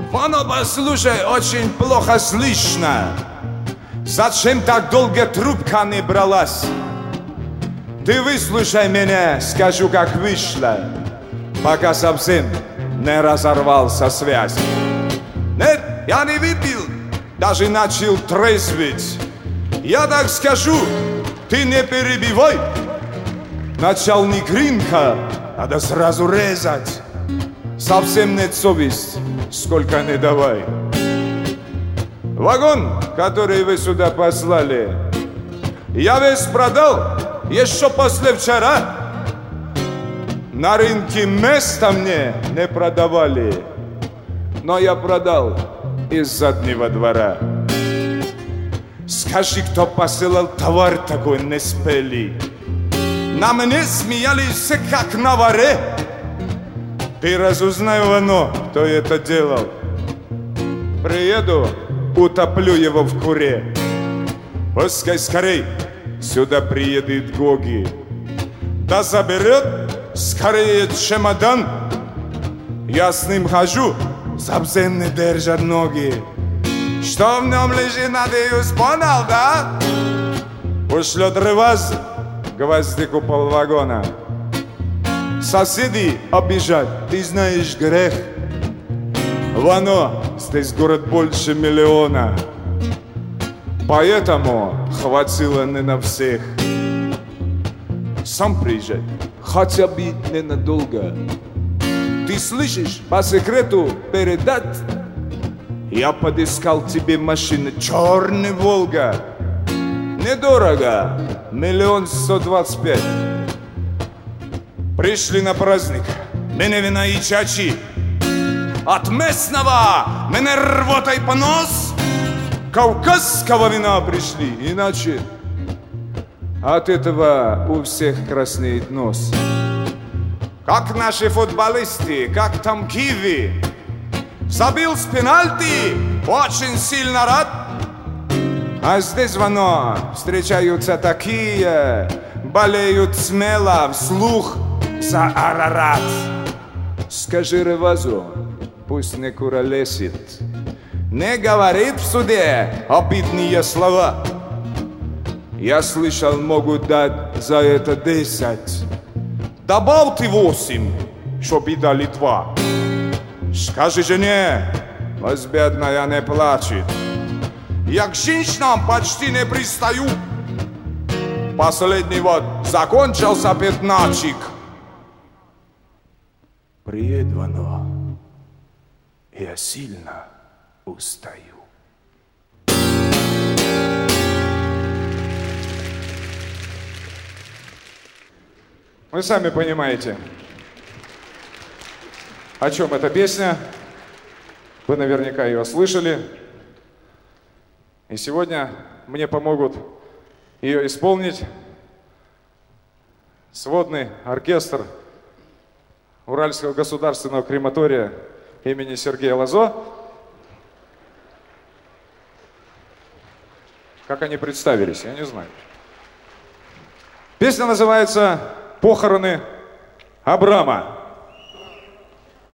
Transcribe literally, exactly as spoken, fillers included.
Вано, послушай, очень плохо слышно. Зачем так долго трубка не бралась? Ты выслушай меня, скажу, как вышло, пока совсем не разорвался связь. Нет, я не выпил, даже начал трезветь. Я так скажу, ты не перебивай. Начальник рынка надо сразу резать. Совсем нет совесть, сколько не давай. Вагон, который вы сюда послали, я весь продал еще послевчера. На рынке места мне не продавали, но я продал из заднего двора. Скажи, кто посылал товар такой не спели. На мне смеялись все как на воре. Ты разузнай, Вано, кто это делал. Приеду, утоплю его в куре. Пускай скорей сюда приедет Гоги. Да заберет скорее чемодан. Я с ним хожу, совсем не держат ноги. Что в нем лежит, надеюсь, понял, да? Ушлет рываз, гвоздику полвагона. Соседи обижать, ты знаешь, грех. Вано, здесь город больше миллиона, поэтому хватило не на всех. Сам приезжай, хотя бы ненадолго. Ты слышишь, по секрету передать? Я подыскал тебе машину черный Волга. Недорого, миллион сто двадцать пять. Пришли на праздник, мене вина и чачи. От местного мене рвотой понос. Кавказского вина пришли, иначе от этого у всех краснеет нос. Как наши футболисты, как там Киви. Забил с пенальти, очень сильно рад. А здесь, Вано, встречаются такие, болеют смело, вслух за Арарат. Скажи Ревазу, пусть не куролесит, не говорит в суде обидные слова. Я слышал, могут дать за это десять. Добавьте восемь, чтоб и дали два. Скажи жене, пусть бедная не плачет. Я к женщинам почти не пристаю. Последний вот закончился пятнадцать. Приедь, Вано, я сильно устаю. Вы сами понимаете, о чем эта песня. Вы наверняка ее слышали. И сегодня мне помогут ее исполнить сводный оркестр Уральского государственного крематория имени Сергея Лазо. Как они представились, я не знаю. Песня называется «Похороны Абрама».